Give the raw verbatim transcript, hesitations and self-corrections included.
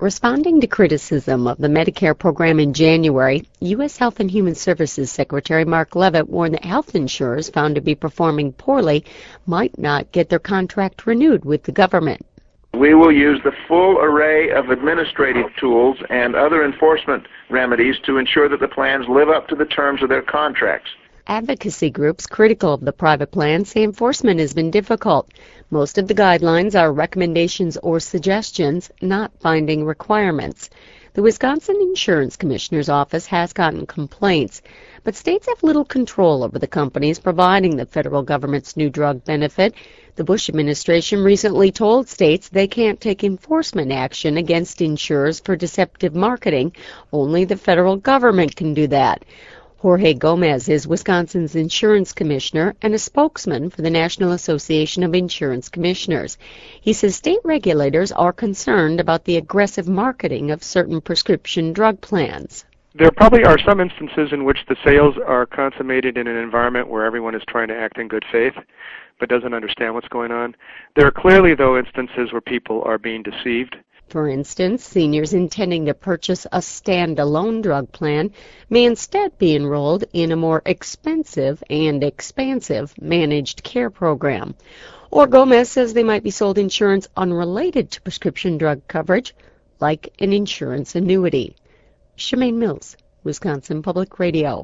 Responding to criticism of the Medicare program in January, U S Health and Human Services Secretary Mark Leavitt warned that health insurers found to be performing poorly might not get their contract renewed with the government. We will use the full array of administrative tools and other enforcement remedies to ensure that the plans live up to the terms of their contracts. Advocacy groups critical of the private plan say enforcement has been difficult. Most of the guidelines are recommendations or suggestions, not binding requirements. The Wisconsin Insurance Commissioner's Office has gotten complaints, but states have little control over the companies providing the federal government's new drug benefit. The Bush administration recently told states they can't take enforcement action against insurers for deceptive marketing. Only the federal government can do that. Jorge Gomez is Wisconsin's insurance commissioner and a spokesman for the National Association of Insurance Commissioners. He says state regulators are concerned about the aggressive marketing of certain prescription drug plans. There probably are some instances in which the sales are consummated in an environment where everyone is trying to act in good faith but doesn't understand what's going on. There are clearly, though, instances where people are being deceived. For instance, seniors intending to purchase a standalone drug plan may instead be enrolled in a more expensive and expansive managed care program. Or Gomez says they might be sold insurance unrelated to prescription drug coverage, like an insurance annuity. Shemaine Mills, Wisconsin Public Radio.